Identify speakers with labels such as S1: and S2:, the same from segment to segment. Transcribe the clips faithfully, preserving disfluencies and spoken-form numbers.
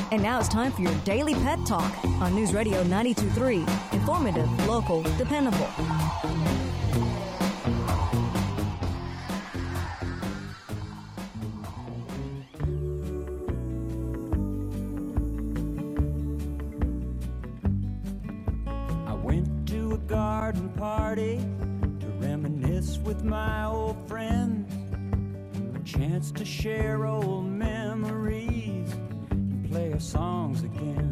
S1: And now it's time for your Daily Pet Talk on News Radio ninety-two point three. Informative, local, dependable.
S2: I went to a garden party to reminisce with my old friends. A chance to share old memories and play our songs again.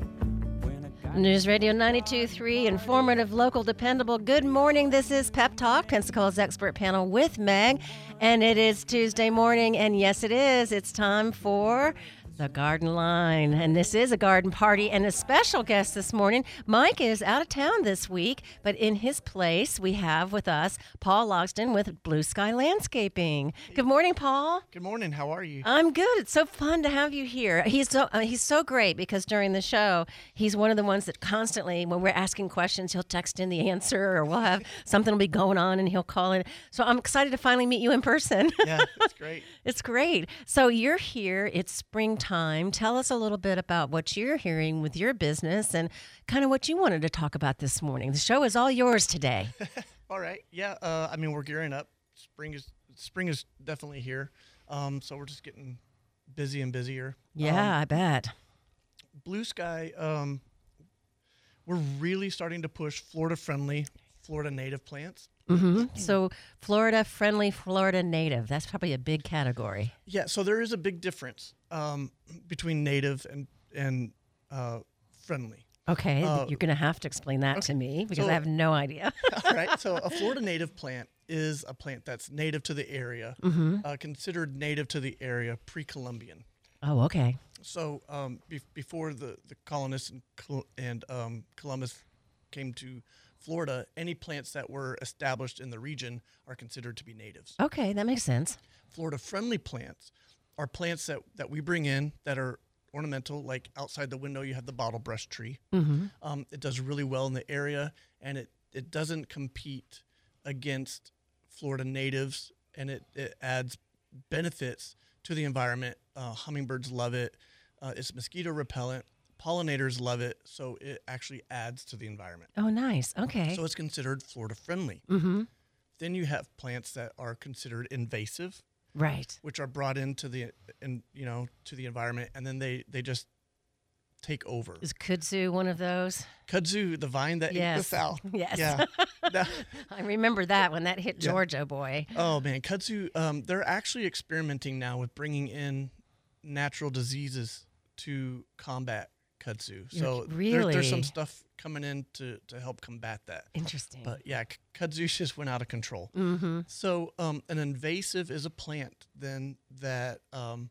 S3: News Radio ninety-two point three, informative, local, dependable. Good morning. This is Pep Talk, Pensacola's expert panel with Meg. And it is Tuesday morning. And yes, it is. It's time for the Garden Line. And this is a garden party and a special guest this morning. Mike is out of town this week, but in his place, we have with us Paul Logston with Blue Sky Landscaping. Good morning, Paul.
S4: Good morning. How are you?
S3: I'm good. It's so fun to have you here. He's so uh, he's so great because during the show, he's one of the ones that constantly, when we're asking questions, he'll text in the answer, or we'll have something will be going on and he'll call in. So I'm excited to finally meet you in person.
S4: Yeah, it's great.
S3: It's great. So you're here. It's springtime. Tell us a little bit about what you're hearing with your business and kind of what you wanted to talk about this morning. The show is all yours today.
S4: All right. Yeah. Uh, I mean, we're gearing up. Spring is spring is definitely here. Um, so we're just getting busy and busier.
S3: Yeah,
S4: um,
S3: I bet.
S4: Blue Sky. Um, we're really starting to push Florida-friendly, Florida native plants.
S3: Mm-hmm. So Florida friendly, Florida native. That's probably a big category.
S4: Yeah. So there is a big difference um, between native and and uh, friendly.
S3: Okay,
S4: Uh,
S3: you're going to have to explain that
S4: okay.
S3: to me because
S4: So-
S3: I have no idea.
S4: All right. So a Florida native plant is a plant that's native to the area,
S3: Mm-hmm.
S4: uh, considered native to the area pre-Columbian.
S3: Oh, okay.
S4: So um, be- before the, the colonists and, Col- and um, Columbus came to Florida, any plants that were established in the region are considered to be natives.
S3: Okay, that makes sense.
S4: Florida-friendly plants are plants that, that we bring in that are ornamental, like outside the window you have the bottle brush tree.
S3: Mm-hmm.
S4: Um, it does really well in the area, and it, it doesn't compete against Florida natives, and it, it adds benefits to the environment. Uh, hummingbirds love it. Uh, it's mosquito repellent. Pollinators love it, so it actually adds to the environment.
S3: Oh, nice. Okay.
S4: So it's considered Florida friendly.
S3: Mm-hmm.
S4: Then you have plants that are considered invasive,
S3: Right.
S4: which are brought into the in, you know to the environment, and then they, they just take over.
S3: Is kudzu one of those?
S4: Kudzu, the vine that ate the
S3: Yes.
S4: South.
S3: Yes.
S4: Yeah. That-
S3: I remember that when that hit
S4: Yeah.
S3: Georgia, boy.
S4: oh man, kudzu. Um, they're actually experimenting now with bringing in natural diseases to combat kudzu. So there-
S3: Really?
S4: there's some stuff coming in to, to help combat that.
S3: Interesting.
S4: But yeah, k- kudzu just went out of control.
S3: Mm-hmm.
S4: So um, an invasive is a plant then that um,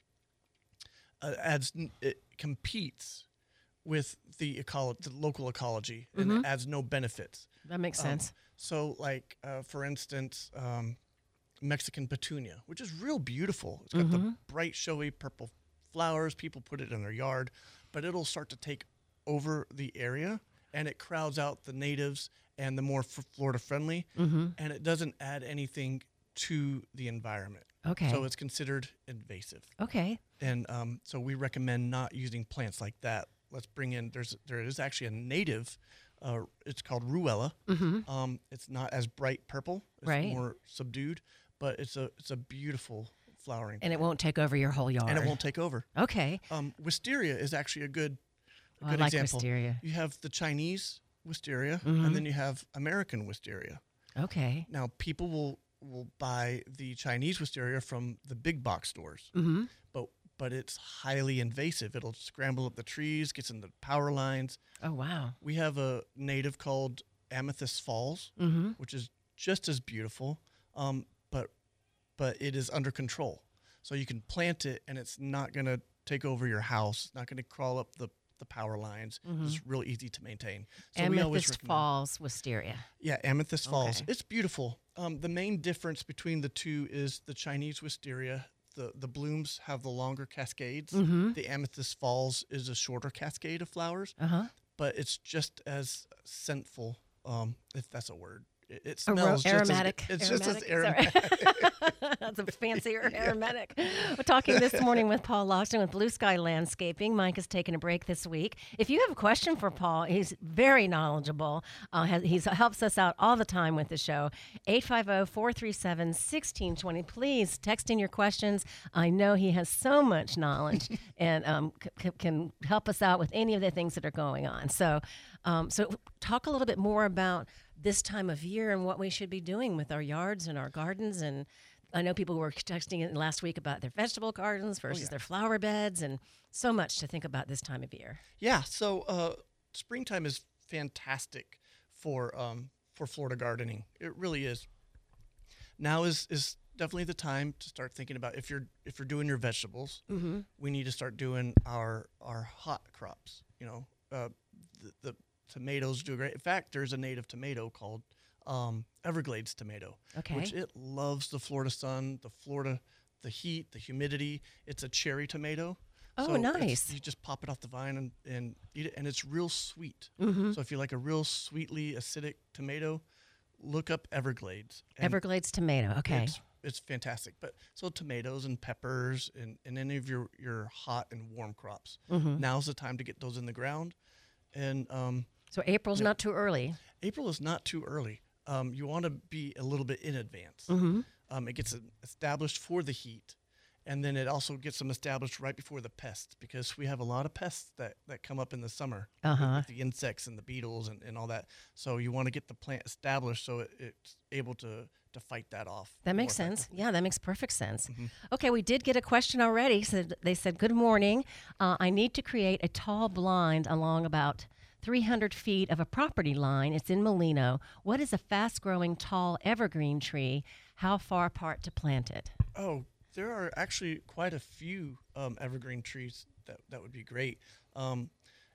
S4: uh, adds n- it competes with the ecolo- the local ecology, and
S3: Mhm.
S4: it adds no benefits.
S3: That makes
S4: Um,
S3: sense.
S4: So, like uh, for instance, um, Mexican petunia, which is real beautiful. It's got the
S3: Mhm.
S4: bright, showy purple flowers. People put it in their yard, but it'll start to take over the area, and it crowds out the natives and the more f- Florida friendly,
S3: Mm-hmm.
S4: and it doesn't add anything to the environment.
S3: Okay.
S4: So it's considered invasive,
S3: okay.
S4: and um, so we recommend not using plants like that. Let's bring in. There's there is actually a native. Uh, it's called Ruella.
S3: Mm-hmm.
S4: Um, it's not as bright purple. It's
S3: Right.
S4: more subdued, but it's a it's a beautiful flowering.
S3: And it
S4: plant.
S3: won't take over your whole yard.
S4: and it won't take over.
S3: Okay.
S4: Um, wisteria is actually a good a
S3: Oh, I
S4: good
S3: like
S4: example.
S3: wisteria.
S4: You have the Chinese wisteria,
S3: Mhm.
S4: and then you have American wisteria.
S3: Okay.
S4: Now people will will buy the Chinese wisteria from the big box stores,
S3: Mm-hmm.
S4: but but it's highly invasive. It'll scramble up the trees, gets in the power lines.
S3: Oh, wow.
S4: We have a native called Amethyst Falls,
S3: Mm-hmm.
S4: which is just as beautiful, um, but but it is under control. So you can plant it, and it's not going to take over your house. It's not going to crawl up the, the power lines.
S3: Mhm.
S4: It's real easy to maintain. So we always
S3: Amethyst
S4: recommend-
S3: Falls wisteria.
S4: Yeah, Amethyst Falls.
S3: Okay.
S4: It's beautiful. Um, the main difference between the two is the Chinese wisteria. The, the blooms have the longer cascades.
S3: Mm-hmm.
S4: The Amethyst Falls is a shorter cascade of flowers,
S3: Uh-huh.
S4: but it's just as scentful, um, if that's a word. It, it
S3: Aro-
S4: smells just
S3: aromatic.
S4: as, it's
S3: aromatic.
S4: just as aromatic.
S3: That's a fancier aromatic. We're talking this morning with Paul Loxton with Blue Sky Landscaping. Mike has taken a break this week. If you have a question for Paul, he's very knowledgeable. Uh, he helps us out all the time with the show. eight five zero, four three seven, one six two zero. Please text in your questions. I know he has so much knowledge and um, c- can help us out with any of the things that are going on. So, um, so talk a little bit more about this time of year and what we should be doing with our yards and our gardens. And I know people were texting in last week about their vegetable gardens versus
S4: oh, yeah.
S3: their flower beds, and so much to think about this time of year.
S4: Yeah, so uh, springtime is fantastic for um, for Florida gardening. It really is. Now is is definitely the time to start thinking about if you're if you're doing your vegetables.
S3: Mm-hmm.
S4: We need to start doing our our hot crops. You know, uh, the, the tomatoes do great. In fact, there's a native tomato called um, Everglades tomato,
S3: Okay.
S4: which it loves the Florida sun, the Florida, the heat, the humidity. It's a cherry tomato.
S3: Oh,
S4: So it's-
S3: nice.
S4: You just pop it off the vine and, and eat it, and it's real sweet.
S3: Mm-hmm.
S4: So if you like a real sweetly acidic tomato, look up Everglades. and
S3: Everglades tomato. Okay.
S4: It's, it's fantastic. But so tomatoes and peppers and, and any of your, your hot and warm crops.
S3: Mm-hmm.
S4: Now's the time to get those in the ground. And um,
S3: So April's
S4: Yeah.
S3: not too early.
S4: April is not too early. Um, you want to be a little bit in advance.
S3: Mm-hmm.
S4: Um, it gets uh, established for the heat, and then it also gets them established right before the pests, because we have a lot of pests that, that come up in the summer with-
S3: Uh-huh.
S4: with the insects and the beetles and, and all that. So you want to get the plant established so it, it's able to, to fight that off.
S3: That makes
S4: more
S3: sense.
S4: effectively.
S3: Yeah, that makes perfect sense.
S4: Mhm.
S3: Okay, we did get a question already. So they said, "Good morning. Uh, I need to create a tall blind along about three hundred feet of a property line. It's in Molino. What is a fast-growing tall evergreen tree? How far apart to plant it?"
S4: Oh, there are actually quite a few um, evergreen trees that, that would be great. Um,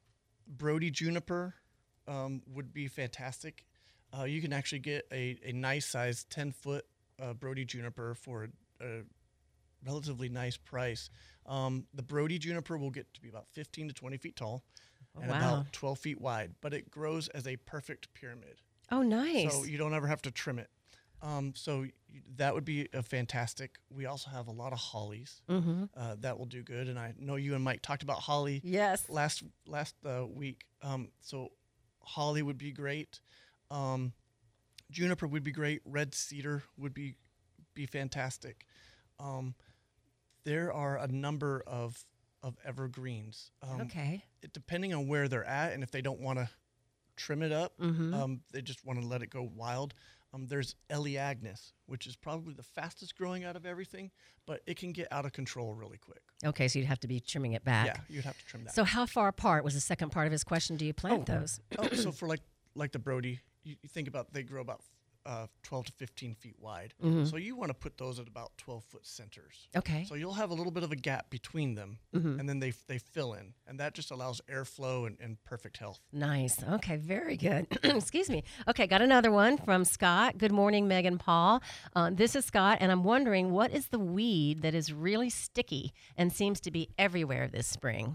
S4: Brody juniper um, would be fantastic. Uh, you can actually get a, a nice size ten foot uh, Brody juniper for a, a relatively nice price. Um, the Brody juniper will get to be about fifteen to twenty feet tall and
S3: Wow.
S4: about twelve feet wide, but it grows as a perfect pyramid.
S3: Oh, nice.
S4: So you don't ever have to trim it. Um, so y- that would be a fantastic. We also have a lot of hollies
S3: mm-hmm.
S4: uh, that will do good. And I know you and Mike talked about holly
S3: Yes.
S4: last last uh, week. Um, so holly would be great. Um, juniper would be great. Red cedar would be be fantastic. Um, there are a number of of evergreens. Um,
S3: Okay.
S4: it, depending on where they're at, and if they don't want to trim it up,
S3: Mm-hmm.
S4: um, they just want to let it go wild. Um, there's Eleagnus, which is probably the fastest growing out of everything, but it can get out of control really quick.
S3: Okay, so you'd have to be trimming it back.
S4: Yeah, you'd have to trim that.
S3: So how far apart was the second part of his question? Do you plant those?
S4: oh, so for like like the Brody, you, you think about they grow about uh, twelve to fifteen feet wide.
S3: Mhm.
S4: So you want to put those at about twelve foot centers.
S3: Okay.
S4: So you'll have a little bit of a gap between them,
S3: Mhm.
S4: and then they they fill in, and that just allows airflow and, and perfect health.
S3: Nice. Okay, very good. Excuse me. Okay, got another one from Scott. Good morning, Meg and Paul. Uh, this is Scott, and I'm wondering, what is the weed that is really sticky and seems to be everywhere this spring?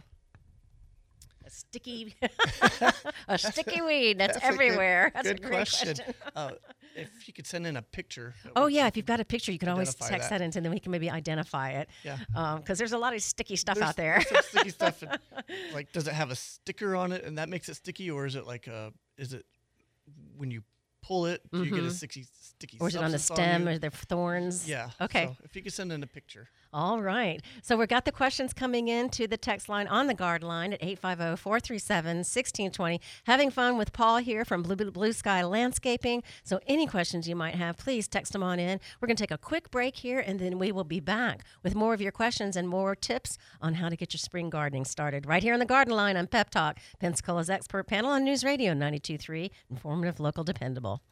S3: A sticky, a sticky weed that's,
S4: That's a good-
S3: everywhere. That's
S4: Good
S3: a great
S4: question.
S3: question.
S4: uh, if you could send in a picture. that
S3: Oh
S4: would-
S3: yeah, if you've got a picture, you can always
S4: Identify
S3: text
S4: that.
S3: that into, and then we can maybe identify it.
S4: Yeah.
S3: Because there's a lot of sticky stuff
S4: There's-
S3: out there.
S4: there's some sticky stuff. and, like, does it have a sticker on it, and that makes it sticky, or is it like a? Is it when you pull it, do you get a
S3: Mhm.
S4: sticky sticky?
S3: Or is it on the
S4: substance
S3: stem?
S4: you?
S3: Or the thorns?
S4: Yeah.
S3: Okay.
S4: So if you could send in a picture.
S3: All right. So we've got the questions coming in to the text line on the guard line at eight five zero, four three seven, one six two zero. Having fun with Paul here from Blue, Blue Sky Landscaping. So any questions you might have, please text them on in. We're going to take a quick break here, and then we will be back with more of your questions and more tips on how to get your spring gardening started. Right here on the garden line on Pep Talk, Pensacola's expert panel on News Radio ninety-two point three, informative, local, dependable.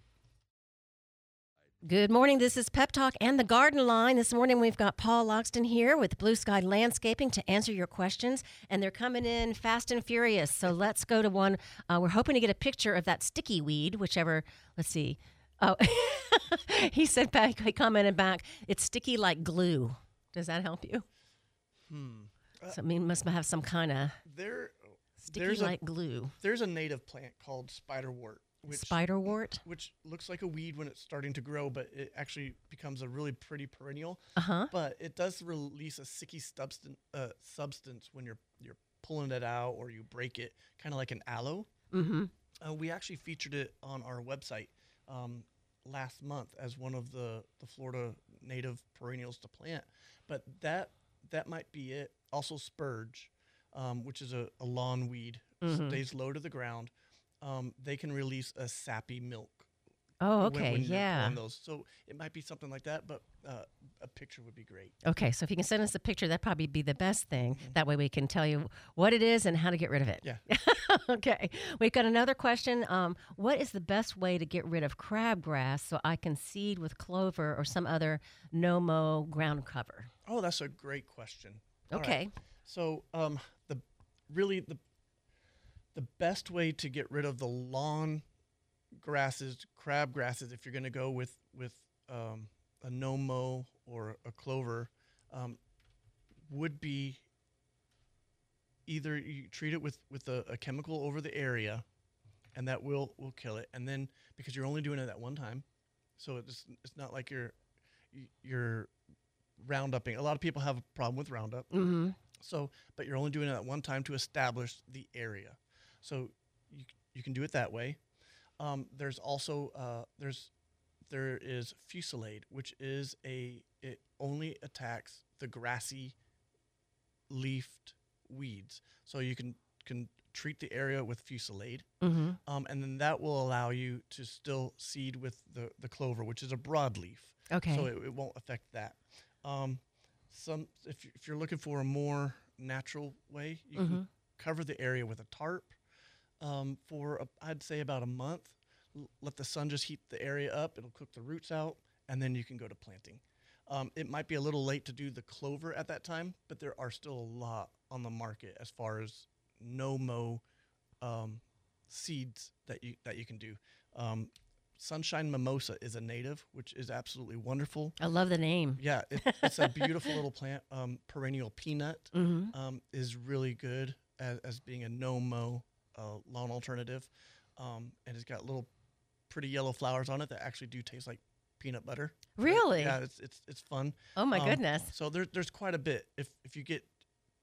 S3: Good morning. This is Pep Talk and the Garden Line. This morning we've got Paul Loxton here with Blue Sky Landscaping to answer your questions, and they're coming in fast and furious. So let's go to one. Uh, we're hoping to get a picture of that sticky weed, whichever. Let's see. Oh, he said back. He commented back. It's sticky like glue. Does that help you?
S4: Hmm.
S3: So I mean, must have some kind of
S4: There,
S3: sticky
S4: there's
S3: like
S4: a
S3: glue.
S4: there's a native plant called spiderwort, which,
S3: Spiderwort.
S4: which looks like a weed when it's starting to grow, but it actually becomes a really pretty perennial.
S3: Uh-huh.
S4: But it does release a sticky substance, uh, substance when you're you're pulling it out or you break it, kind of like an aloe.
S3: Mm-hmm.
S4: Uh, we actually featured it on our website um, last month as one of the, the Florida native perennials to plant. But that that might be it. Also spurge, um, which is a, a lawn weed,
S3: Mm-hmm.
S4: stays low to the ground. Um, they can release a sappy milk.
S3: Oh,
S4: when-
S3: okay,
S4: when you're
S3: yeah.
S4: pulling those. So it might be something like that, but uh, a picture would be great.
S3: Okay, so if you can send us a picture, that'd probably be the best thing. That way we can tell you what it is and how to get rid of it.
S4: Yeah.
S3: Okay, we've got another question. Um, what is the best way to get rid of crabgrass so I can seed with clover or some other no-mow ground cover?
S4: Oh, that's a great question. All right.
S3: Okay.
S4: So um, the really the the best way to get rid of the lawn grasses, crab grasses, if you're going to go with with um, a no mow or a clover, um, would be either you treat it with with a, a chemical over the area, and that will will kill it. And then because you're only doing it at one time, so it's it's not like you're you're rounduping. A lot of people have a problem with Roundup.
S3: Mm-hmm.
S4: So, but you're only doing it at one time to establish the area. So you you can do it that way. Um, there's also uh, there's there is Fusilade, which is a it only attacks the grassy leafed weeds. So you can can treat the area with Fusilade,
S3: Mm-hmm.
S4: um, and then that will allow you to still seed with the the clover, which is a broadleaf.
S3: Okay.
S4: So it, it won't affect that. Um, some if you- if you're looking for a more natural way, you
S3: Mhm.
S4: can cover the area with a tarp um, for a, I'd say about a month. L- let the sun just heat the area up. It'll cook the roots out, and then you can go to planting. Um, it might be a little late to do the clover at that time, but there are still a lot on the market as far as no mow um, seeds that you that you can do. Um, Sunshine Mimosa is a native, which is absolutely wonderful.
S3: I love the name.
S4: Yeah, it, it's a beautiful little plant. Um, perennial peanut
S3: Mm-hmm.
S4: um, is really good as, as being a no-mow uh, lawn alternative, um, and it's got little pretty yellow flowers on it that actually do taste like peanut butter. But
S3: Really?
S4: yeah, it's it's it's fun.
S3: Oh my
S4: Um,
S3: goodness.
S4: So there, there's quite a bit if if you get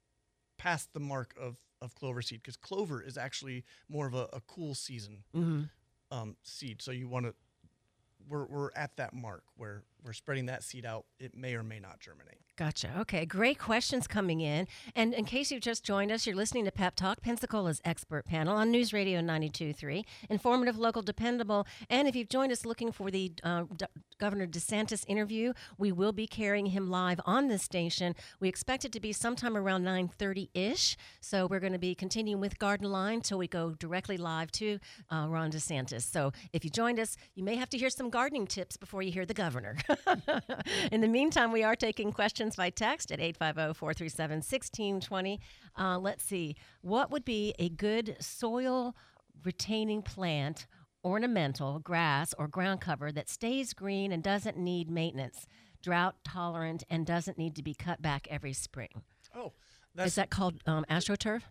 S4: past the mark of of clover seed, because clover is actually more of a, a cool season
S3: Mm-hmm.
S4: um, seed. So you want to, we're, we're at that mark where we're spreading that seed out. It may or may not germinate.
S3: Gotcha. Okay, great questions coming in. And in case you've just joined us, you're listening to Pep Talk, Pensacola's expert panel on News Radio ninety-two point three, informative, local, dependable. And if you've joined us looking for the uh, D- Governor DeSantis interview, we will be carrying him live on this station. We expect it to be sometime around nine thirty-ish. So we're going to be continuing with Garden Line till we go directly live to uh, Ron DeSantis. So if you joined us, you may have to hear some gardening tips before you hear the governor. In the meantime, we are taking questions by text at eight five zero, four three seven, one six two zero. Uh, let's see. What would be a good soil retaining plant, ornamental, grass, or ground cover that stays green and doesn't need maintenance, drought tolerant, and doesn't need to be cut back every spring?
S4: Oh, that's
S3: Is that called um, AstroTurf?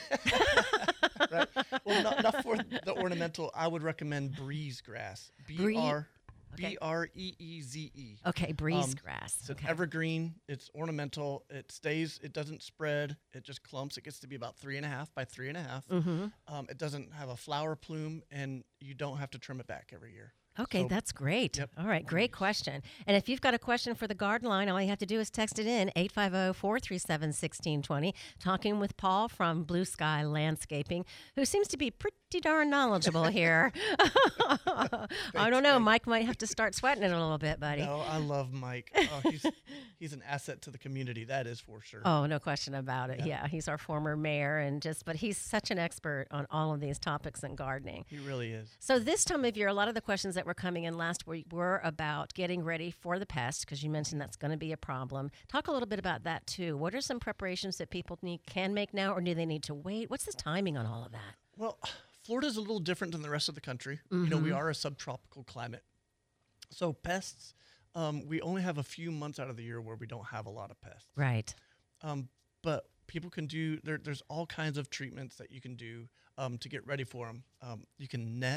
S4: right. Well, not, not for the ornamental. I would recommend breeze grass. B
S3: Bree-
S4: R
S3: okay.
S4: B R E E Z E.
S3: Okay, breeze
S4: Um,
S3: grass.
S4: It's an
S3: Okay.
S4: evergreen. It's ornamental. It stays. It doesn't spread. It just clumps. It gets to be about three and a half by three and a half.
S3: Mm-hmm.
S4: Um, it doesn't have a flower plume, and you don't have to trim it back every year.
S3: Okay,
S4: So-
S3: that's great.
S4: Yep.
S3: All right, great question. And if you've got a question for the garden line, all you have to do is text it in, eight five zero, four three seven, one six two zero. Talking with Paul from Blue Sky Landscaping, who seems to be pretty darn knowledgeable here. I don't know.
S4: Mike.
S3: Mike might have to start sweating it a little bit, buddy.
S4: No, I love Mike. Oh, he's he's an asset to the community. That is for sure.
S3: Oh, no question about it.
S4: Yeah.
S3: Yeah, he's our former mayor, and just, but he's such an expert on all of these topics in gardening.
S4: He really is.
S3: So this time of year, a lot of the questions that were coming in last week were about getting ready for the pest, because you mentioned that's going to be a problem. Talk a little bit about that too. What are some preparations that people need can make now, or do they need to wait? What's the timing on all of that?
S4: Well, Florida's a little different than the rest of the country. You know, we are a subtropical climate. So pests, um, we only have a few months out of the year where we don't have a lot of pests.
S3: Right.
S4: Um, but people can do, there, there's all kinds of treatments that you can do um, to get ready for them. Um, you can net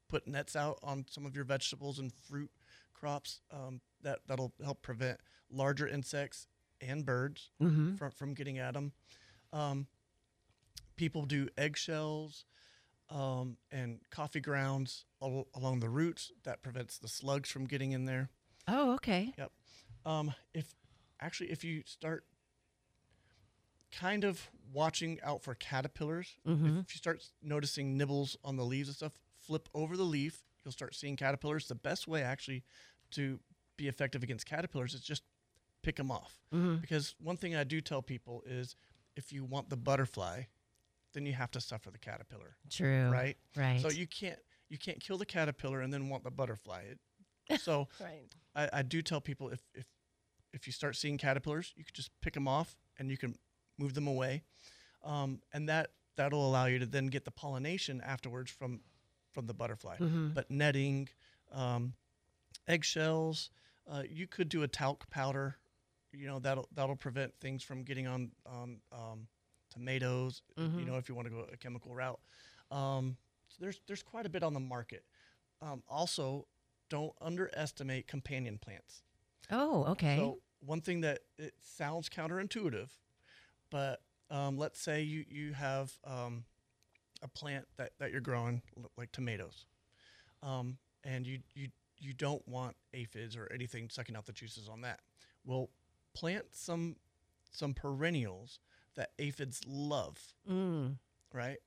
S4: put nets out on some of your vegetables and fruit crops. Um, that that'll help prevent larger insects and birds
S3: Mm-hmm.
S4: from from getting at them. Um, people do eggshells um, and coffee grounds al- along the roots. That prevents the slugs from getting in there.
S3: Oh, okay.
S4: Yep. Um, if actually, if you start kind of watching out for caterpillars,
S3: Mm-hmm.
S4: if you start s- noticing nibbles on the leaves and stuff, flip over the leaf. You'll start seeing caterpillars. The best way actually to be effective against caterpillars is just pick them off.
S3: Mm-hmm.
S4: Because one thing I do tell people is if you want the butterfly, then you have to suffer the caterpillar,
S3: True.
S4: right?
S3: Right.
S4: So you can't you can't kill the caterpillar and then want the butterfly. It, so
S3: Right.
S4: I, I do tell people if, if if you start seeing caterpillars, you could just pick them off and you can move them away, um, and that that'll allow you to then get the pollination afterwards from from the butterfly.
S3: Mm-hmm.
S4: But netting, um, eggshells, uh, you could do a talc powder. You know that'll that'll prevent things from getting on on um, tomatoes.
S3: Mhm.
S4: You know if you want to go a chemical route. Um, so there's there's quite a bit on the market. Um, also, don't underestimate companion plants.
S3: Oh, okay.
S4: So one thing that it sounds counterintuitive, but um, let's say you you have um, a plant that, that you're growing l- like tomatoes, um, and you you you don't want aphids or anything sucking out the juices on that. Well, plant some some perennials that aphids love,
S3: mm.
S4: right?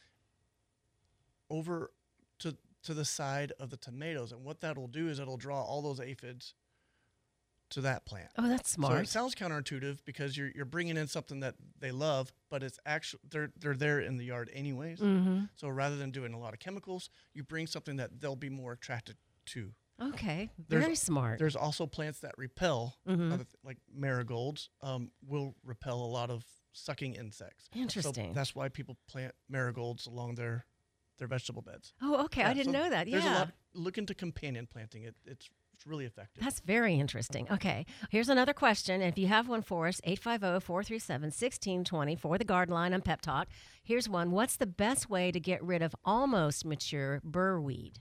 S4: Over to to the side of the tomatoes, and what that'll do is it'll draw all those aphids to that plant.
S3: Oh, that's
S4: So
S3: smart.
S4: it sounds counterintuitive because you're you're bringing in something that they love, but it's actually they're they're there in the yard anyways.
S3: mm-hmm.
S4: So rather than doing a lot of chemicals, you bring something that they'll be more attracted to.
S3: Okay.
S4: There's-
S3: Very smart.
S4: There's also plants that repel,
S3: Mhm.
S4: other th- like marigolds, um, will repel a lot of sucking insects.
S3: Interesting.
S4: So that's why people plant marigolds along their their vegetable beds.
S3: Oh, okay. I
S4: Yeah,
S3: didn't
S4: so
S3: know that.
S4: There's a
S3: Yeah.
S4: lot. Look into companion planting. It, it's it's really effective.
S3: That's very interesting. Okay. Here's another question. If you have one for us, eight five zero, four three seven, one six two zero for the Garden Line on Pep Talk. Here's one. What's the best way to get rid of almost mature burr weed?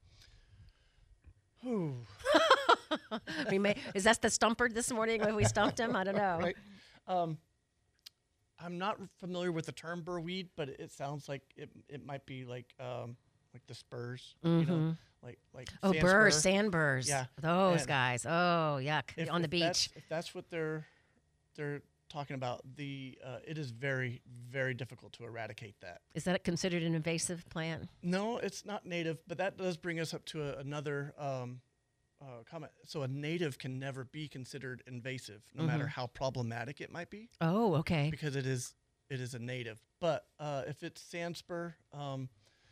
S4: Ooh,
S3: We may, is that the stumper this morning when we stumped him? I don't know.
S4: right. Um, I'm not familiar with the term burr weed, but it sounds like it it might be like um, like the spurs, you know,
S3: Mhm.
S4: like like
S3: Oh,
S4: sand
S3: burrs,
S4: spur.
S3: sand burrs.
S4: Yeah.
S3: Those
S4: And
S3: guys. Oh, yuck.
S4: If-
S3: On the
S4: if
S3: beach.
S4: that's- If that's what they're they're talking about, the uh, it is very very difficult to eradicate that.
S3: Is that considered an invasive plant?
S4: No, it's not native, but that does bring us up to a, another um, uh, comment. So a native can never be considered invasive, no matter
S3: Mhm.
S4: how problematic it might be,
S3: Oh, okay.
S4: because it is it is a native. But uh, if it's sand spur, um,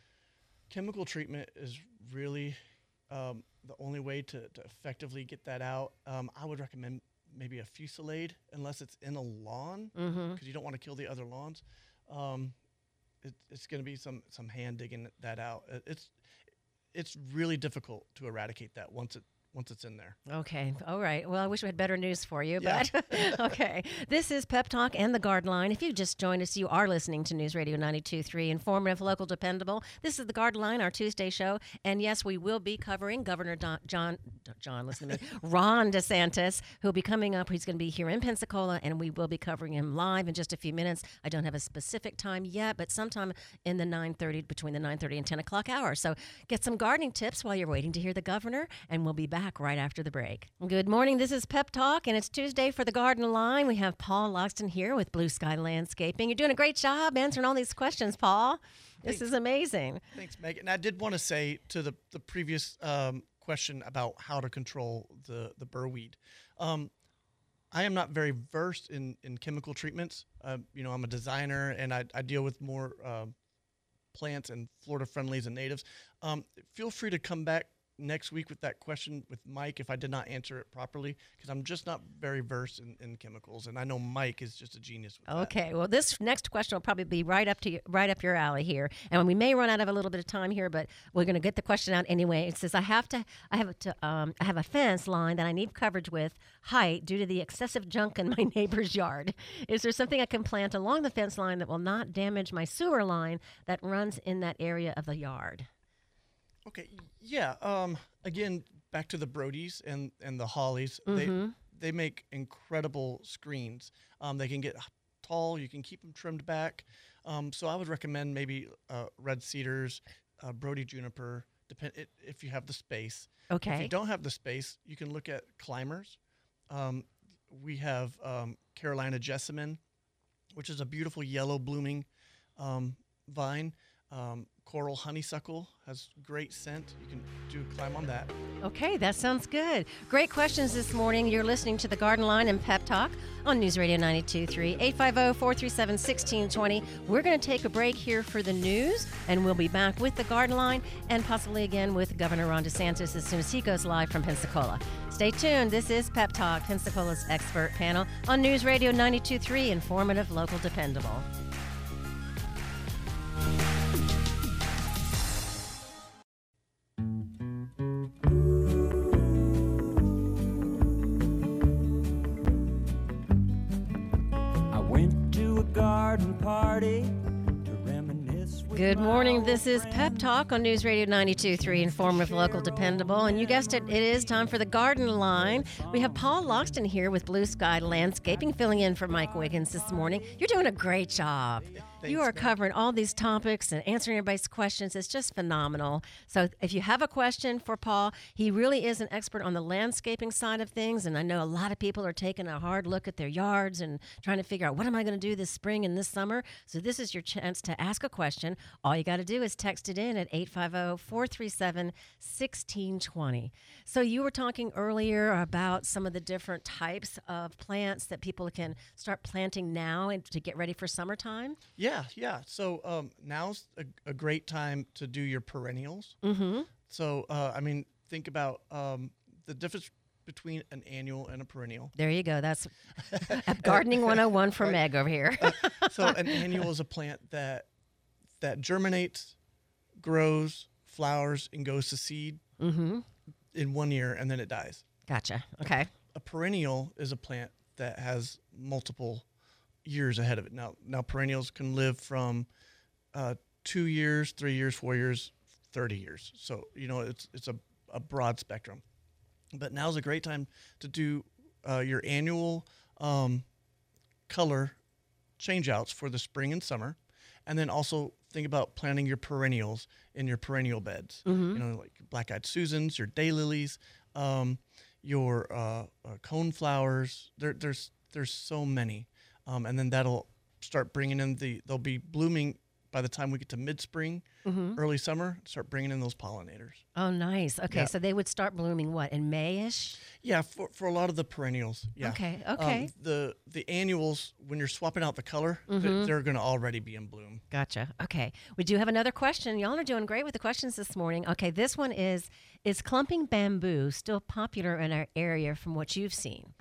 S4: chemical treatment is really um, the only way to, to effectively get that out. Um, I would recommend maybe a Fusilade, unless it's in a lawn, because
S3: Mm-hmm.
S4: you don't want to kill the other lawns. Um, it, it's going to be some some hand digging that out. It, it's it's really difficult to eradicate that once it once it's in there.
S3: Okay. All right. Well, I wish we had better news for you,
S4: Yeah.
S3: but okay. This is Pep Talk and the Garden Line. If you just joined us, you are listening to News Radio ninety-two point three, informative, local, dependable. This is the Garden Line, our Tuesday show. And yes, we will be covering Governor Don, John, John, listen to me, Ron DeSantis, who'll be coming up. He's going to be here in Pensacola, and we will be covering him live in just a few minutes. I don't have a specific time yet, but sometime in the nine thirty, between the nine thirty and ten o'clock hour. So get some gardening tips while you're waiting to hear the governor, and we'll be back right after the break. Good morning. This is Pep Talk, and it's Tuesday for the Garden Line. We have Paul Loxton here with Blue Sky Landscaping. You're doing a great job answering all these questions, Paul. This
S4: Thanks.
S3: is amazing.
S4: Thanks, Megan. And I did want to say to the the previous um, question about how to control the the burr weed. Um, I am not very versed in, in chemical treatments. Uh, you know, I'm a designer, and I, I deal with more um, plants and Florida friendlies and natives. Um, feel free to come back next week with that question with Mike if I did not answer it properly, because I'm just not very versed in, in chemicals, and I know Mike is just a genius with that.
S3: Okay, well, this next question will probably be right up to you, right up your alley here, and we may run out of a little bit of time here, but we're going to get the question out anyway. It says, "I have to, I have to, um, I have a fence line that I need coverage with height due to the excessive junk in my neighbor's yard. Is there something I can plant along the fence line that will not damage my sewer line that runs in that area of the yard?"
S4: Okay, yeah. Um, again, back to the Brodies and, and the Hollies.
S3: Mm-hmm.
S4: They they make incredible screens. Um, they can get tall. You can keep them trimmed back. Um, so I would recommend maybe uh, red cedars, uh, Brody juniper, depend it, if you have the space.
S3: Okay.
S4: If you don't have the space, you can look at climbers. Um, we have um, Carolina jessamine, which is a beautiful yellow blooming um, vine. Um, coral honeysuckle has great scent. You can do a climb on that.
S3: Okay, that sounds good. Great questions this morning. You're listening to the Garden Line and Pep Talk on News Radio ninety-two point three, eight five zero, four three seven, one six two zero. We're going to take a break here for the news, and we'll be back with the Garden Line and possibly again with Governor Ron DeSantis as soon as he goes live from Pensacola. Stay tuned. This is Pep Talk, Pensacola's expert panel on News Radio ninety-two point three, informative, local, dependable.
S2: Garden party to reminisce with
S3: Good
S2: my
S3: morning.
S2: old
S3: This is
S2: friends.
S3: Pep Talk on News Radio ninety-two point three, informative, local, dependable. And you guessed it, it is time for the Garden Line. We have Paul Loxton here with Blue Sky Landscaping, filling in for Mike Wiggins this morning. You're doing a great job.
S4: Thanks,
S3: You are
S4: man.
S3: covering all these topics and answering everybody's questions. It's just phenomenal. So if you have a question for Paul, he really is an expert on the landscaping side of things. And I know a lot of people are taking a hard look at their yards and trying to figure out, what am I going to do this spring and this summer? So this is your chance to ask a question. All you got to do is text it in at eight five zero, four three seven, one six two zero. So you were talking earlier about some of the different types of plants that people can start planting now and to get ready for summertime.
S4: Yeah, yeah. So um, now's a, a great time to do your perennials.
S3: Mm-hmm.
S4: So, uh, I mean, think about um, the difference between an annual and a perennial.
S3: There you go. That's Gardening one oh one for Meg over here.
S4: So an annual is a plant that that germinates, grows, flowers, and goes to seed
S3: Mm-hmm.
S4: in one year, and then it dies.
S3: Gotcha. Okay.
S4: A perennial is a plant that has multiple years ahead of it. Now, now perennials can live from uh, two years, three years, four years, thirty years. So, you know, it's it's a, a broad spectrum. But now's a great time to do uh, your annual um, color change-outs for the spring and summer. And then also think about planting your perennials in your perennial beds.
S3: Mm-hmm.
S4: You know, like black-eyed Susans, your daylilies, um, your uh, uh, cone flowers. There, there's there's so many. Um, and then that'll start bringing in the, they'll be blooming by the time we get to mid-spring,
S3: Mm-hmm.
S4: early summer, start bringing in those pollinators.
S3: Oh, nice. Okay.
S4: Yeah.
S3: So they would start blooming, what, in May-ish?
S4: Yeah, for, for a lot of the perennials. Yeah.
S3: Okay.
S4: Um,
S3: Okay.
S4: the the annuals, when you're swapping out the color,
S3: Mhm.
S4: they're, they're going to already be in bloom.
S3: Gotcha. Okay. We do have another question. Y'all are doing great with the questions this morning. Okay. This one is, is clumping bamboo still popular in our area from what you've seen?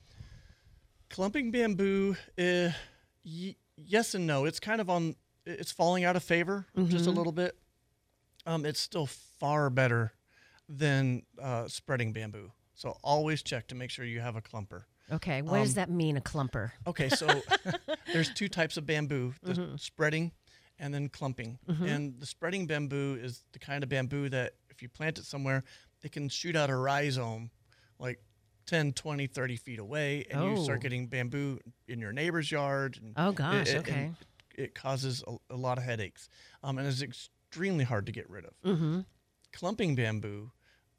S4: Clumping bamboo, uh, y- yes and no. It's kind of on, it's falling out of favor just a
S3: Mhm.
S4: little bit. Um, it's still far better than uh, spreading bamboo. So always check to make sure you have a clumper.
S3: Okay. What does
S4: Um,
S3: that mean, a clumper?
S4: Okay, so there's two types of bamboo, the spreading and then clumping. And the spreading bamboo is the kind of bamboo that if you plant it somewhere, it can shoot out a rhizome like ten, twenty, thirty feet away, and you
S3: Oh.
S4: start getting bamboo in your neighbor's yard. And
S3: Oh, gosh,
S4: it, it-
S3: okay.
S4: and it causes a, a lot of headaches, um, and it's extremely hard to get rid of.
S3: Mm-hmm.
S4: Clumping bamboo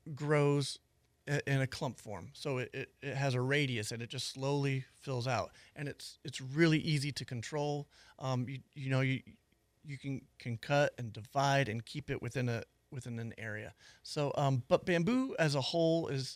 S4: grows i- in a clump form, so it, it, it has a radius and it just slowly fills out, and it's it's really easy to control. Um, you you know you you can can cut and divide and keep it within a within an area. So, um, but bamboo as a whole is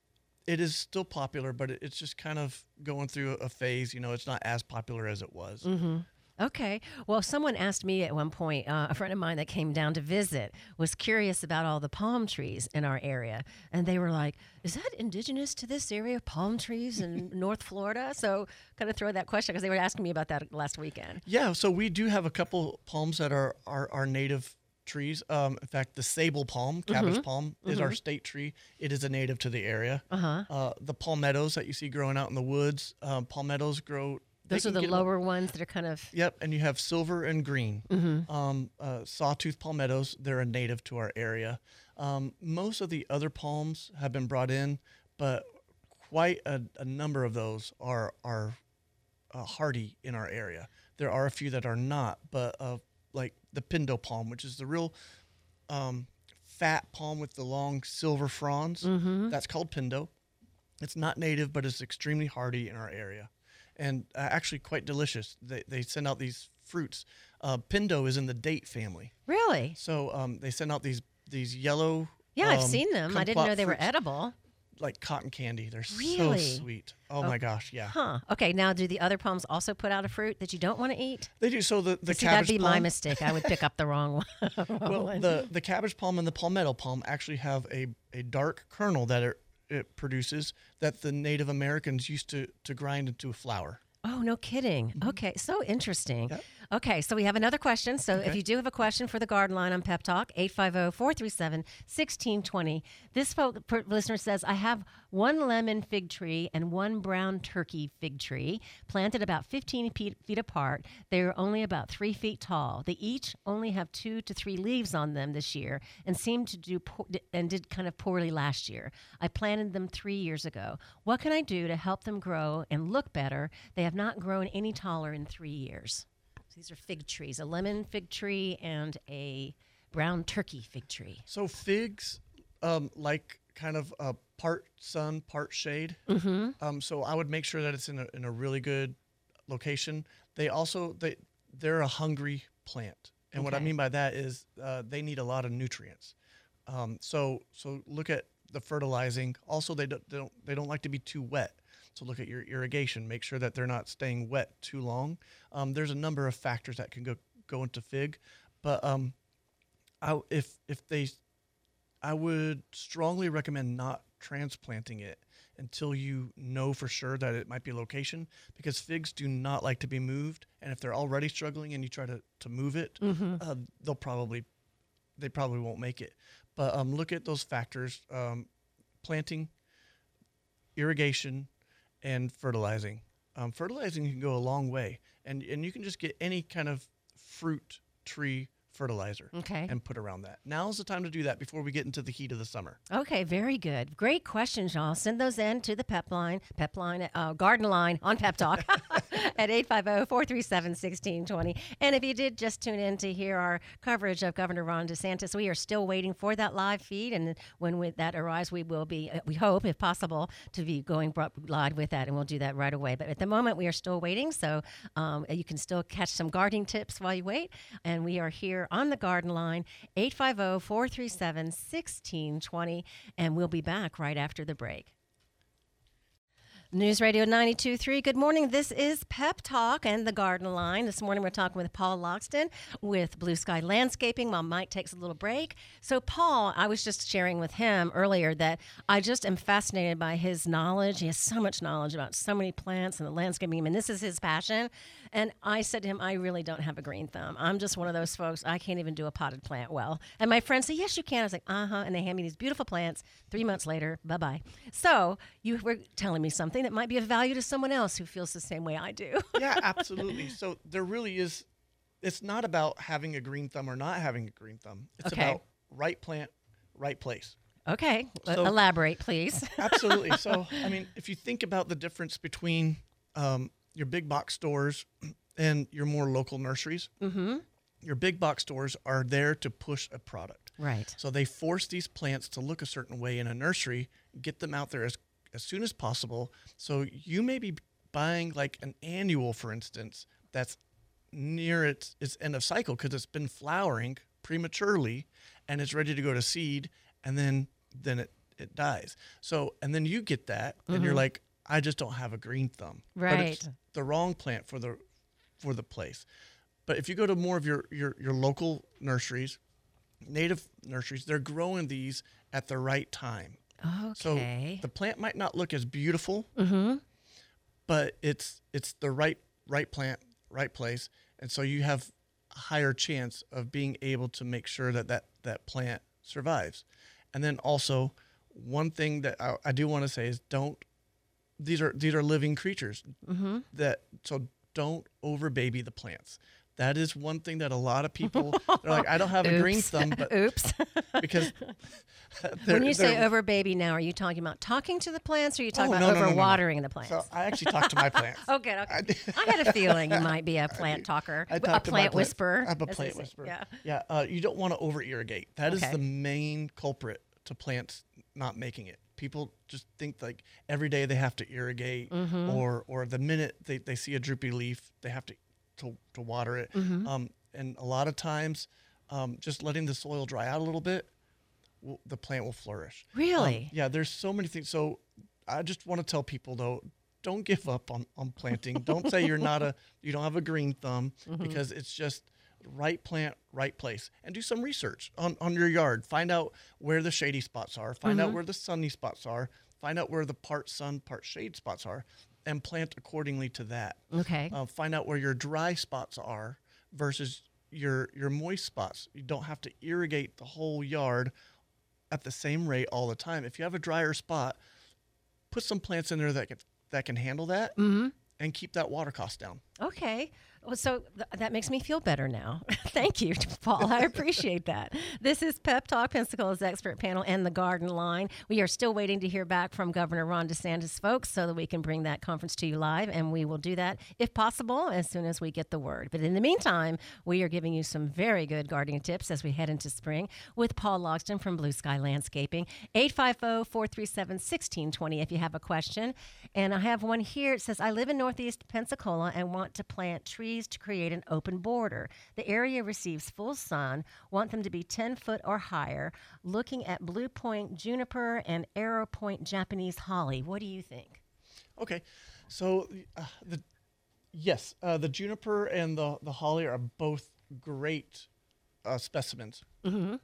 S4: it is still popular, but it, it's just kind of going through a, a phase. You know, it's not as popular as it was.
S3: Mm-hmm. Okay. Well, someone asked me at one point, uh, a friend of mine that came down to visit was curious about all the palm trees in our area. And they were like, is that indigenous to this area, palm trees in North Florida? So kind of throw that question because they were asking me about that last weekend.
S4: Yeah, so we do have a couple palms that are are, are native trees. Um, in fact, the sable palm, cabbage palm, is our state tree. It is a native to the area.
S3: Uh-huh.
S4: Uh, the palmettos that you see growing out in the woods, um, palmettos grow they
S3: Those are
S4: can
S3: the
S4: get
S3: lower ones that are kind of.
S4: Yep, and you have silver and green.
S3: Mm-hmm.
S4: Um, uh, sawtooth palmettos, they're a native to our area. Um, most of the other palms have been brought in, but quite a, a number of those are are uh, hardy in our area. There are a few that are not, but uh, like the pindo palm, which is the real um, fat palm with the long silver fronds,
S3: Mm-hmm.
S4: that's called pindo. It's not native, but it's extremely hardy in our area, and uh, actually quite delicious. They they send out these fruits. Uh, pindo is in the date family,
S3: Really?
S4: so um, they send out these these yellow.
S3: Yeah, I've
S4: um,
S3: seen them. I didn't
S4: kumquat
S3: know they were
S4: fruits,
S3: edible.
S4: like cotton candy. They're
S3: Really?
S4: so sweet. Oh, my gosh, yeah.
S3: Huh. Okay, now do the other palms also put out a fruit that you don't want to eat?
S4: They do. So the the
S3: See, that'd
S4: cabbage
S3: be
S4: palm.
S3: my mistake. I would pick up the wrong one.
S4: Well, the the cabbage palm and the palmetto palm actually have a, a dark kernel that it, it produces that the Native Americans used to to grind into a flour.
S3: Oh, no kidding. Okay, so interesting.
S4: Yep.
S3: Okay, so we have another question. So if
S4: Okay.
S3: you do have a question for the garden line on Pep Talk, eight five zero, four three seven, one six two zero. This fo- per- listener says, I have one lemon fig tree and one brown turkey fig tree planted about fifteen feet, feet apart. They're only about three feet tall. They each only have two to three leaves on them this year and seemed to do po- and did kind of poorly last year. I planted them three years ago. What can I do to help them grow and look better? They have not grown any taller in three years. So these are fig trees, a lemon fig tree and a brown turkey fig tree.
S4: So figs, um, like kind of a part sun, part shade.
S3: Mm-hmm.
S4: Um, so I would make sure that it's in a in a really good location. They also they they're a hungry plant, and what I
S3: Okay.
S4: mean by that is uh, they need a lot of nutrients. Um, so so look at the fertilizing. Also, they don't, they don't they don't like to be too wet. So look at your irrigation. Make sure that they're not staying wet too long. Um, there's a number of factors that can go go into fig, but um, I, if if they, I would strongly recommend not transplanting it until you know for sure that it might be a location, because figs do not like to be moved, and if they're already struggling and you try to, to move it,
S3: Mm-hmm.
S4: uh, they'll probably they probably won't make it. But um, look at those factors: um, planting, irrigation, and fertilizing. Um, fertilizing can go a long way, and and you can just get any kind of fruit tree fertilizer
S3: Okay.
S4: and put around that. Now's the time to do that before we get into the heat of the summer.
S3: Okay, very good. Great questions, y'all. Send those in to the Pep line, Pep line, uh, Garden line on Pep Talk at eight five zero, four three seven, one six two zero. And if you did just tune in to hear our coverage of Governor Ron DeSantis, we are still waiting for that live feed. And when we, that arrives, we will be, uh, we hope, if possible, to be going bro- live with that. And we'll do that right away. But at the moment, we are still waiting. So um, you can still catch some gardening tips while you wait. And we are here on the garden line, eight five zero, four three seven, one six two zero. And we'll be back right after the break. News Radio ninety-two point three. Good morning. This is Pep Talk and the Garden Line. This morning we're talking with Paul Loxton with Blue Sky Landscaping while Mike takes a little break. So, Paul, I was just sharing with him earlier that I just am fascinated by his knowledge. He has so much knowledge about so many plants and the landscaping, and this is his passion. And I said to him, I really don't have a green thumb. I'm just one of those folks, I can't even do a potted plant well. And my friends say, yes, you can. I was like, uh-huh. And they hand me these beautiful plants. Three months later, bye-bye. So you were telling me something that might be of value to someone else who feels the same way I do.
S4: Yeah, absolutely. So there really is, it's not about having a green thumb or not having a green thumb. It's
S3: Okay.
S4: about right plant, right place.
S3: Okay.
S4: So-
S3: Elaborate, please.
S4: Absolutely. So, I mean, if you think about the difference between um, your big box stores and your more local nurseries,
S3: Mm-hmm.
S4: your big box stores are there to push a product.
S3: Right.
S4: So they force these plants to look a certain way in a nursery, get them out there as, as soon as possible. So you may be buying like an annual, for instance, that's near its, its end of cycle because it's been flowering prematurely and it's ready to go to seed, and then then it, it dies. So, and then you get that and you're like, I just don't have a green thumb. But it's
S3: Right.
S4: the wrong plant for the for the place. But if you go to more of your, your, your local nurseries, native nurseries, they're growing these at the right time.
S3: Okay.
S4: So the plant might not look as beautiful,
S3: Mm-hmm.
S4: but it's it's the right right plant, right place, and so you have a higher chance of being able to make sure that that, that plant survives. And then also, one thing that I, I do want to say is don't these are these are living creatures.
S3: Mm-hmm.
S4: That so don't over baby the plants. That is one thing that a lot of people they're like, I don't have a green
S3: Oops.
S4: thumb, but
S3: Oops.
S4: because
S3: When you say
S4: they're-
S3: over baby now, are you talking about talking to the plants, or are you talking
S4: Oh,
S3: about
S4: no, no, no,
S3: over
S4: no, no.
S3: watering the plants?
S4: So I actually talk to my plants.
S3: Oh, good. Okay.
S4: I-
S3: I, had a feeling you might be a plant talker,
S4: I
S3: a
S4: talk to my
S3: plant
S4: plants.
S3: whisperer.
S4: I'm a
S3: as they
S4: plant
S3: say.
S4: whisperer.
S3: Yeah.
S4: Yeah. Uh, you don't want to over irrigate. That is
S3: Okay.
S4: the main culprit to plants not making it. People just think like every day they have to irrigate,
S3: Mm-hmm.
S4: or or the minute they, they see a droopy leaf, they have to to, to water it.
S3: Mm-hmm.
S4: Um, and a lot of times, um, just letting the soil dry out a little bit, will, the plant will flourish. Um,
S3: Really?
S4: yeah. There's so many things. So I just want to tell people though, don't give up on, on planting. Don't say you're not a you don't have a green thumb,
S3: Mm-hmm.
S4: because it's just right plant, right place. And do some research on, on your yard. Find out where the shady spots are. Find
S3: Mm-hmm.
S4: out where the sunny spots are. Find out where the part sun, part shade spots are, and plant accordingly to that.
S3: Okay.
S4: Uh, find out where your dry spots are versus your your moist spots. You don't have to irrigate the whole yard at the same rate all the time. If you have a drier spot, put some plants in there that can that can handle that,
S3: Mm-hmm.
S4: and keep that water cost down.
S3: Okay. Well, so th- that makes me feel better now. Thank you, Paul. I appreciate that. This is Pep Talk, Pensacola's expert panel and the Garden Line. We are still waiting to hear back from Governor Ron DeSantis, folks, so that we can bring that conference to you live, and we will do that, if possible, as soon as we get the word. But in the meantime, we are giving you some very good gardening tips as we head into spring with Paul Logston from Blue Sky Landscaping. eight five zero, four three seven, one six two zero if you have a question. And I have one here. It says, I live in Northeast Pensacola and want to plant trees to create an open border. The area receives full sun, want them to be ten foot or higher, looking at Blue Point juniper and Arrow Point Japanese holly. What do you think?
S4: Okay, so uh, the yes, uh, the juniper and the the holly are both great uh, specimens.
S3: Mm-hmm.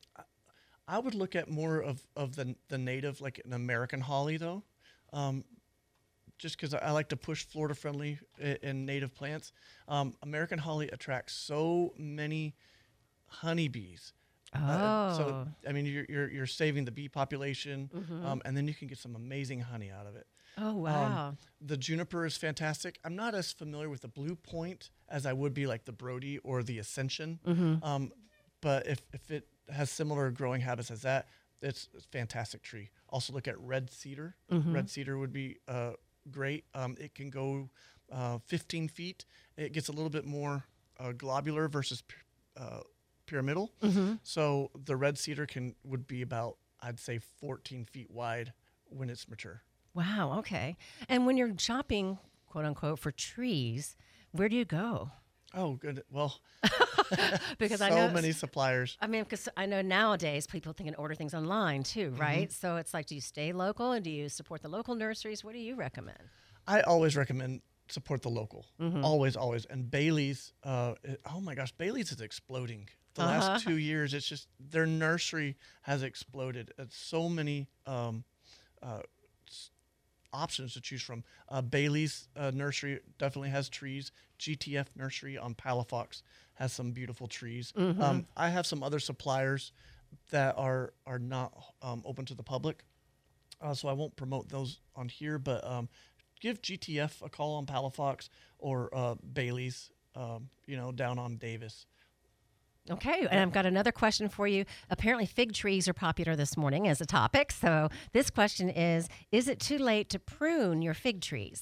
S4: I would look at more of, of the the native, like an American holly, though, um, just because I, I like to push Florida friendly in, in native plants. Um, American holly attracts so many honeybees.
S3: Oh.
S4: Uh, so I mean, you're, you're you're saving the bee population,
S3: Mm-hmm.
S4: um, and then you can get some amazing honey out of it.
S3: oh,
S4: Um,
S3: wow.
S4: the juniper is fantastic. I'm not as familiar with the Blue Point as I would be like the Brody or the Ascension.
S3: Mm-hmm.
S4: Um, but if, if it has similar growing habits as that, it's a fantastic tree. Also look at red cedar.
S3: Mm-hmm.
S4: Red cedar would be uh, great. Um, it can go uh, fifteen feet. It gets a little bit more uh, globular versus py- uh, pyramidal.
S3: Mm-hmm.
S4: So the red cedar can would be about, I'd say, fourteen feet wide when it's mature.
S3: Wow, okay. And when you're shopping, quote unquote, for trees, where do you go?
S4: Oh, good. Well,
S3: Because
S4: so
S3: I know
S4: many suppliers.
S3: I mean, because I know nowadays people can order things online too, right? So it's like, do you stay local and do you support the local nurseries? What do you recommend?
S4: I always recommend support the local.
S3: Mm-hmm.
S4: Always, always. And Bailey's, uh, it- oh my gosh, Bailey's is exploding. The
S3: Uh-huh.
S4: last two years, it's just their nursery has exploded. It's so many um, uh, s- options to choose from. Uh, Bailey's uh, nursery definitely has trees. G T F nursery on Palafox has some beautiful trees.
S3: Mm-hmm.
S4: Um, I have some other suppliers that are are not um, open to the public, uh, so I won't promote those on here. But um, give G T F a call on Palafox or uh, Bailey's, um, you know, down on Davis.
S3: Okay, and I've got another question for you. Apparently, fig trees are popular this morning as a topic. So this question is, is it too late to prune your fig trees?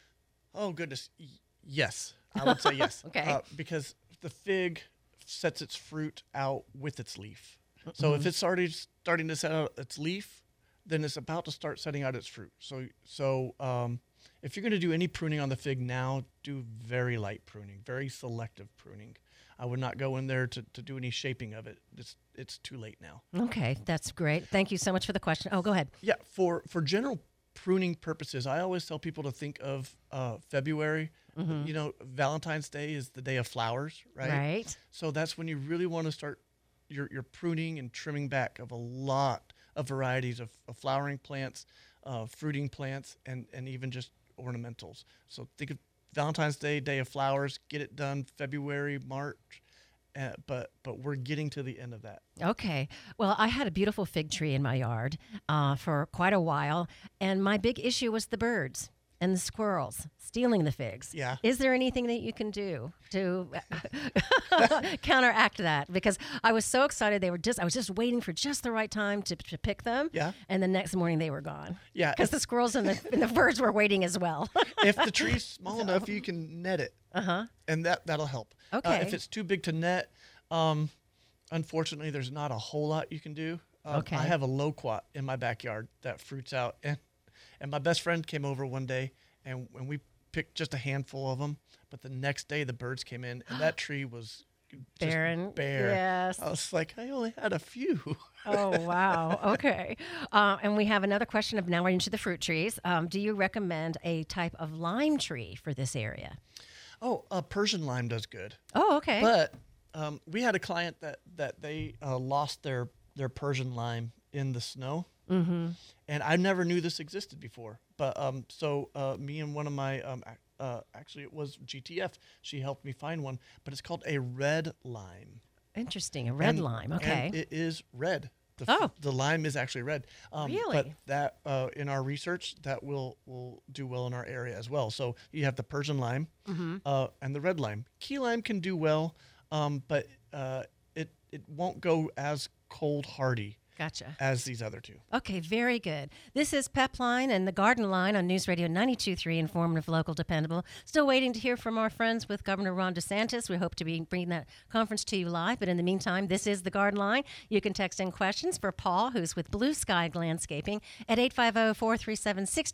S4: Oh goodness, y- yes, I would say yes.
S3: Okay.
S4: uh, because the fig sets its fruit out with its leaf. So if it's already starting to set out its leaf, then it's about to start setting out its fruit. So so um, if you're going to do any pruning on the fig now, do very light pruning, very selective pruning. I would not go in there to, to do any shaping of it. It's it's too late now.
S3: Okay, that's great. Thank you so much for the question. Oh, go ahead.
S4: Yeah, for for general pruning purposes, I always tell people to think of uh, February. You know, Valentine's Day is the day of flowers, right?
S3: Right.
S4: So that's when you really want to start your your pruning and trimming back of a lot of varieties of, of flowering plants, uh, fruiting plants, and and even just ornamentals. So think of Valentine's Day, day of flowers. Get it done February, March, uh, but but we're getting to the end of that.
S3: Okay. Well, I had a beautiful fig tree in my yard uh, for quite a while, and my big issue was the birds and the squirrels stealing the figs.
S4: Yeah.
S3: Is there anything that you can do to counteract that? Because I was so excited. They were just, I was just waiting for just the right time to, to pick them.
S4: Yeah.
S3: And the next morning they were gone.
S4: Yeah.
S3: Because the squirrels and the, and the birds were waiting as well.
S4: If the tree's small enough, you can net it.
S3: Uh-huh.
S4: And that, that'll help.
S3: Okay.
S4: Uh, if it's too big to net, um, unfortunately, there's not a whole lot you can do. Um,
S3: Okay.
S4: I have a loquat in my backyard that fruits out. And And my best friend came over one day, and, and we picked just a handful of them. But the next day, the birds came in, and that tree was just
S3: Barren.
S4: bare.
S3: Yes.
S4: I was like, I only had a few.
S3: Oh, wow. Okay. Uh, and we have another question of now we're into the fruit trees. Um, do you recommend a type of lime tree for this area?
S4: Oh, uh, Persian lime does good.
S3: Oh, okay.
S4: But um, we had a client that, that they uh, lost their, their Persian lime in the snow.
S3: Mm-hmm.
S4: And I never knew this existed before. But um, so uh, me and one of my, um, ac- uh, actually it was G T F, she helped me find one, but it's called a red lime.
S3: Interesting. A red
S4: And-
S3: lime. Okay.
S4: And it is red. The,
S3: Oh.
S4: the lime is actually red. Um,
S3: Really?
S4: But that, uh, in our research, that will, will do well in our area as well. So you have the Persian lime
S3: Mm-hmm.
S4: uh, and the red lime. Key lime can do well, um, but uh, it, it won't go as cold hardy
S3: Gotcha.
S4: as these other two.
S3: Okay, very good. This is Pepline and the Garden Line on News Radio ninety-two point three, informative, local, dependable. Still waiting to hear from our friends with Governor Ron DeSantis. We hope to be bringing that conference to you live. But in the meantime, this is the Garden Line. You can text in questions for Paul, who's with Blue Sky Landscaping, at eight five zero, four three seven, six